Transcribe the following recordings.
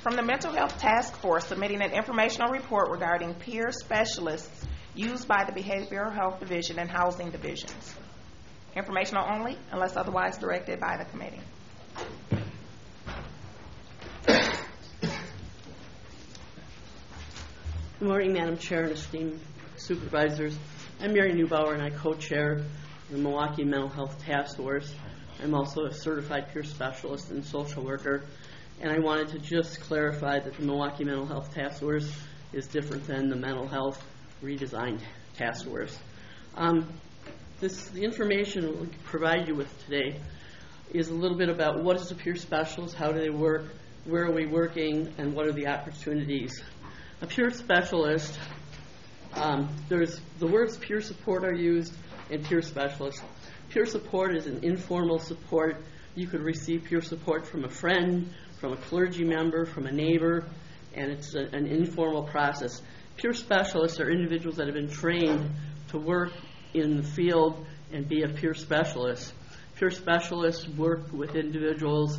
From the Mental Health Task Force submitting an informational report regarding peer specialists used by the Behavioral Health Division and Housing Divisions. Informational only unless otherwise directed by the committee. Good morning, Madam Chair and esteemed supervisors. I'm Mary Neubauer, and I co-chair the Milwaukee Mental Health Task Force. I'm also a certified peer specialist and social worker, and I wanted to just clarify that the Milwaukee Mental Health Task Force is different than the Mental Health Redesigned Task Force. The information we'll provide you with today is a little bit about what is a peer specialist, how do they work, where are we working, and what are the opportunities. A peer specialist, there's the words peer support are used and peer specialist. Peer support is an informal support. You could receive peer support from a friend, from a clergy member, from a neighbor, and it's an informal process. Peer specialists are individuals that have been trained to work in the field and be a peer specialist. Peer specialists work with individuals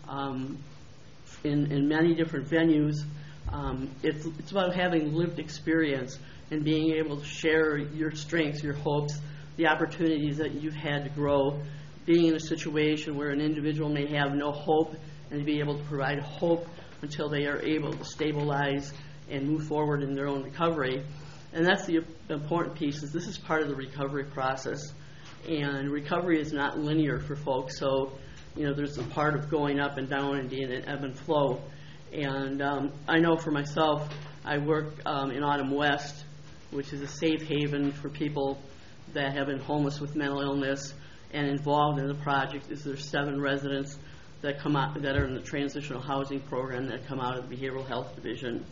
in many different venues. It's about having lived experience and being able to share your strengths, your hopes, the opportunities that you've had to grow, being in a situation where an individual may have no hope and to be able to provide hope until they are able to stabilize and move forward in their own recovery. And that's the important piece, is this is part of the recovery process. And recovery is not linear for folks, so there's a part of going up and down and being an ebb and flow. And I know for myself, I work in Autumn West, which is a safe haven for people that have been homeless with mental illness, and involved in the project is there's 7 residents that come out that are in the transitional housing program that come out of the Behavioral Health Division.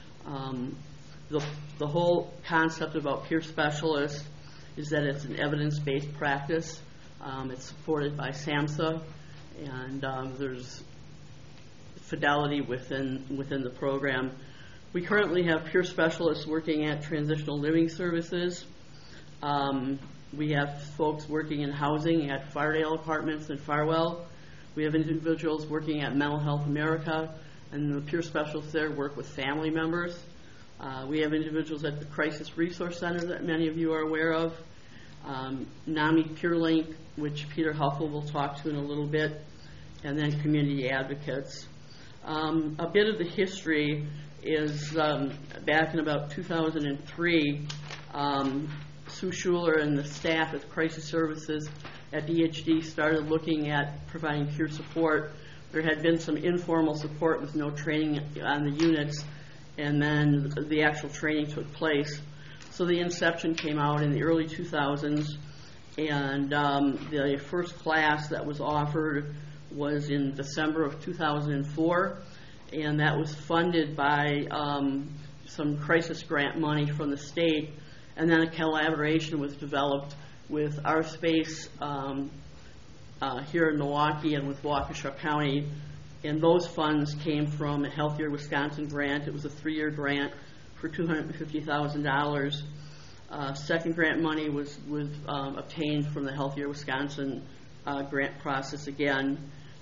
The whole concept about peer specialists is that it's an evidence-based practice. It's supported by SAMHSA, and there's fidelity within the program. We currently have peer specialists working at transitional living services. We have folks working in housing at Fardale Apartments in Farwell. We have individuals working at Mental Health America, and the peer specialists there work with family members. We have individuals at the Crisis Resource Center that many of you are aware of. NAMI PeerLink, which Peter Huffel will talk to in a little bit, and then community advocates. A bit of the history is back in about 2003, Sue Schuler and the staff at Crisis Services at DHD started looking at providing peer support. There had been some informal support with no training on the units, and then the actual training took place. So the inception came out in the early 2000s, and the first class that was offered was in December of 2004, and that was funded by some crisis grant money from the state, and then a collaboration was developed with our space here in Milwaukee and with Waukesha County, and those funds came from a Healthier Wisconsin grant. It was a 3-year grant for $250,000. Second grant money was obtained from the Healthier Wisconsin grant process again.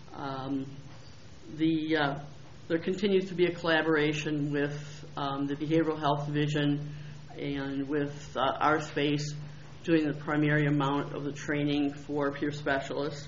There continues to be a collaboration with the Behavioral Health Division and with our space doing the primary amount of the training for peer specialists.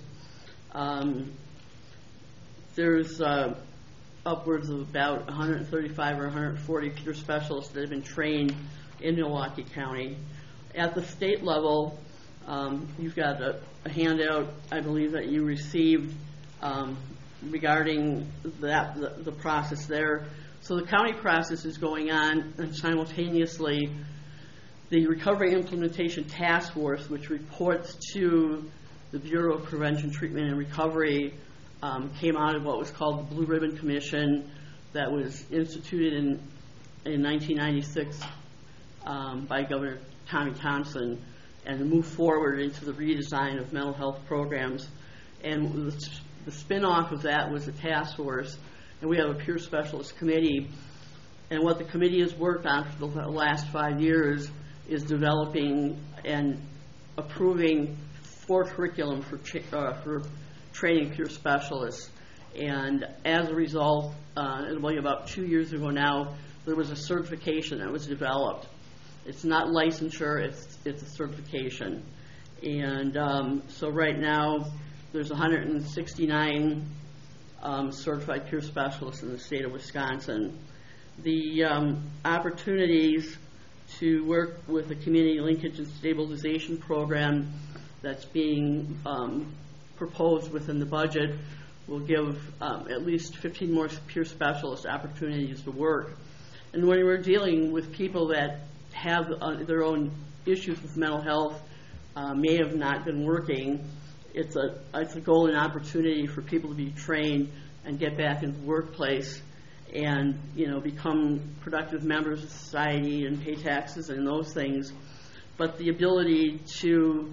There's upwards of about 135 or 140 peer specialists that have been trained in Milwaukee County. At the state level, you've got a handout, I believe, that you received regarding the process there. So the county process is going on, and simultaneously the Recovery Implementation Task Force, which reports to the Bureau of Prevention, Treatment, and Recovery, came out of what was called the Blue Ribbon Commission that was instituted in 1996 by Governor Tommy Thompson, and moved forward into the redesign of mental health programs. And the spin-off of that was a task force, and we have a peer specialist committee. And what the committee has worked on for the last 5 years is developing and approving 4 curriculum for training peer specialists. And as a result, about 2 years ago now, there was a certification that was developed. It's not licensure, it's a certification. And so right now, there's 169 certified peer specialists in the state of Wisconsin. The opportunities to work with the community linkage and stabilization program that's being proposed within the budget will give at least 15 more peer specialist opportunities to work. And when we're dealing with people that have their own issues with mental health, may have not been working, it's a golden opportunity for people to be trained and get back into the workplace and become productive members of society and pay taxes and those things. But the ability to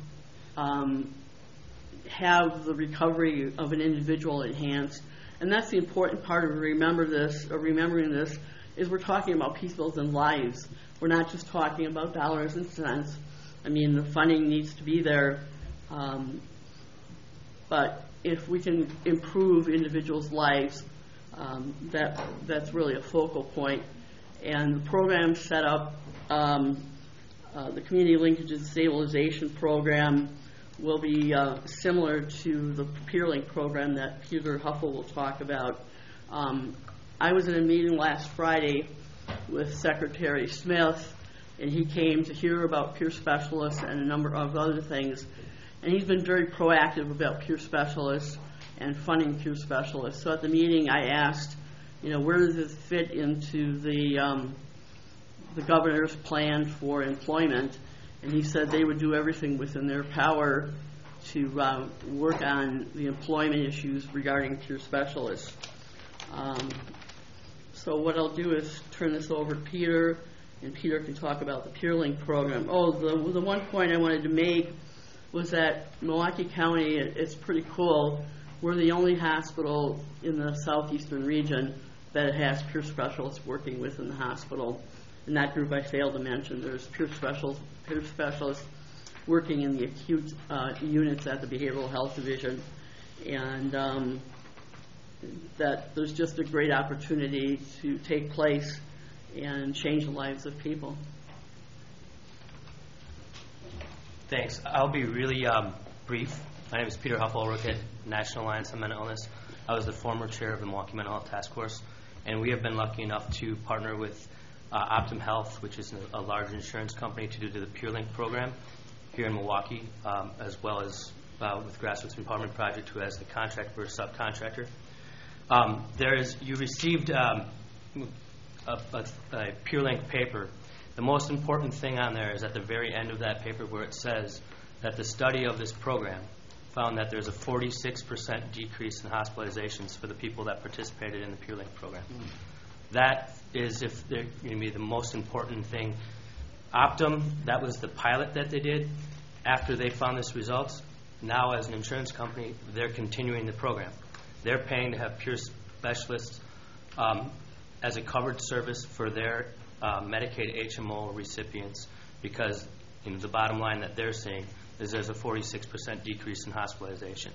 have the recovery of an individual enhanced, and that's the important part of remembering this, is we're talking about people's lives. We're not just talking about dollars and cents. I mean, the funding needs to be there, but if we can improve individuals' lives, that's really a focal point. And the program set up, the Community Linkage and Stabilization Program will be similar to the PeerLink program that Peter Huffel will talk about. I was in a meeting last Friday with Secretary Smith, and he came to hear about peer specialists and a number of other things. And he's been very proactive about peer specialists and funding peer specialists. So at the meeting, I asked, where does this fit into the governor's plan for employment? And he said they would do everything within their power to work on the employment issues regarding peer specialists. So what I'll do is turn this over to Peter, and Peter can talk about the PeerLink program. Oh, the one point I wanted to make was that Milwaukee County, it's pretty cool. We're the only hospital in the southeastern region that has peer specialists working within the hospital. In that group I failed to mention, there's peer specialists working in the acute units at the Behavioral Health Division. And that there's just a great opportunity to take place and change the lives of people. Thanks. I'll be really brief. My name is Peter Huffel. I work at National Alliance on Mental Illness. I was the former chair of the Milwaukee Mental Health Task Force, and we have been lucky enough to partner with Optum Health, which is a large insurance company, to do the PeerLink program here in Milwaukee, as well as with Grassroots Empowerment Project, who has the contract for a subcontractor. You received a PeerLink paper. The most important thing on there is at the very end of that paper where it says that the study of this program found that there's a 46% decrease in hospitalizations for the people that participated in the PeerLink program. That is, if they're going to be the most important thing. Optum, that was the pilot that they did. After they found this results, now as an insurance company, they're continuing the program. They're paying to have peer specialists as a covered service for their Medicaid HMO recipients, because the bottom line that they're seeing is there's a 46% decrease in hospitalization.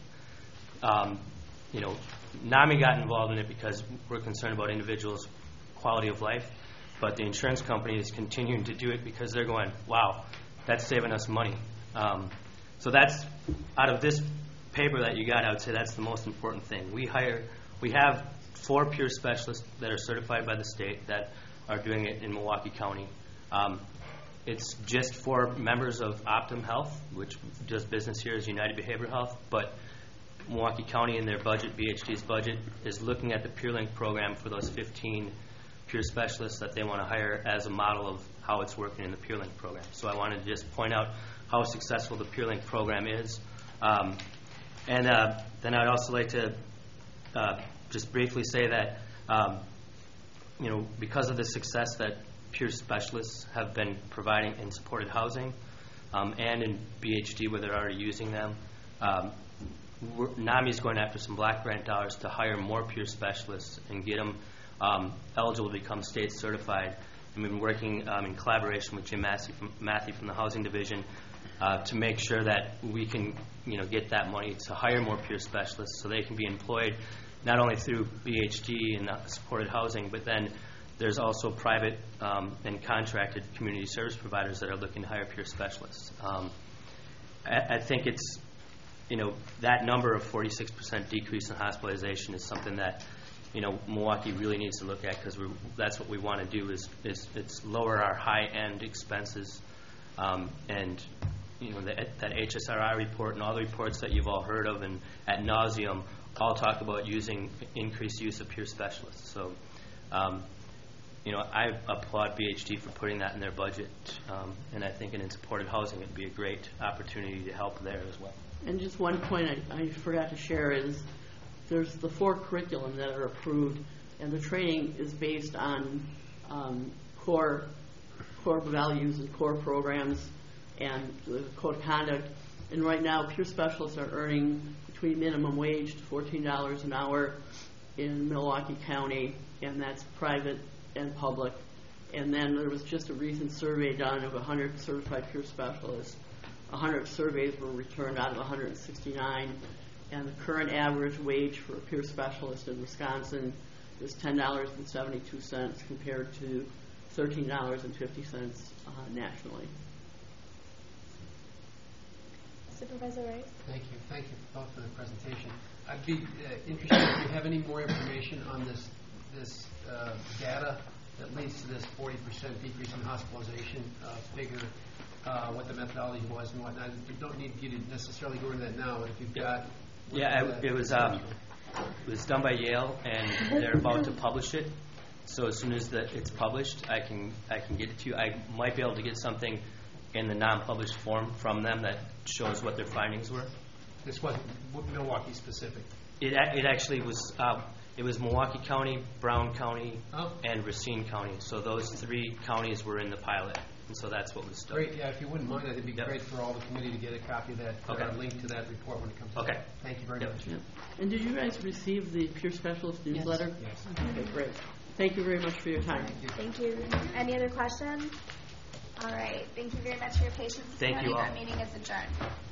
NAMI got involved in it because we're concerned about individuals' quality of life, but the insurance company is continuing to do it because they're going, wow, that's saving us money. So that's, out of this paper that you got, I would say that's the most important thing. We have 4 peer specialists that are certified by the state that are doing it in Milwaukee County. It's just for members of Optum Health, which does business here as United Behavioral Health, but Milwaukee County in their budget, BHD's budget, is looking at the PeerLink program for those 15 peer specialists that they want to hire as a model of how it's working in the PeerLink program. So I wanted to just point out how successful the PeerLink program is. Then I'd also like to just briefly say that because of the success that peer specialists have been providing in supported housing and in BHD where they're already using them, NAMI is going after some block grant dollars to hire more peer specialists and get them eligible to become state certified. And we've been working in collaboration with Jim Mathey from the Housing Division to make sure that we can get that money to hire more peer specialists so they can be employed not only through BHD and supported housing, but then there's also private and contracted community service providers that are looking to hire peer specialists. I think it's, that number of 46% decrease in hospitalization is something that, Milwaukee really needs to look at, because that's what we want to do is lower our high-end expenses. And, that HSRI report and all the reports that you've all heard of and ad nauseum all talk about increased use of peer specialists. So, I applaud BHD for putting that in their budget, and I think in supported housing it would be a great opportunity to help there as well. And just one point I forgot to share is there's the 4 curriculum that are approved, and the training is based on core values and core programs and the code of conduct. And right now, peer specialists are earning between minimum wage to $14 an hour in Milwaukee County, and that's private and public. And then there was just a recent survey done of 100 certified peer specialists. 100 surveys were returned out of 169, and the current average wage for a peer specialist in Wisconsin is $10.72 compared to $13.50 nationally. Supervisor Rice? Thank you. Thank you both for the presentation. I'd be interested if you have any more information on this data that leads to this 40% decrease in hospitalization figure, what the methodology was and whatnot. You don't need you to necessarily go into that now, but if you've got... It was done by Yale, and they're about to publish it. So as soon as it's published, I can get it to you. I might be able to get something in the non-published form from them that shows what their findings were. This wasn't Milwaukee specific. It actually was. It was Milwaukee County, Brown County, and Racine County. So those 3 counties were in the pilot, and so that's what was done. Great. Yeah, if you wouldn't mind, it'd be great for all the committee to get a copy of that, or a link to that report when it comes out. Okay. Thank you very much. Yeah. And did you guys receive the peer specialist newsletter? Yes. Okay, great. Thank you very much for your time. Thank you. Any other questions? All right. Thank you very much for your patience this Thank you morning. all. Our meeting is adjourned.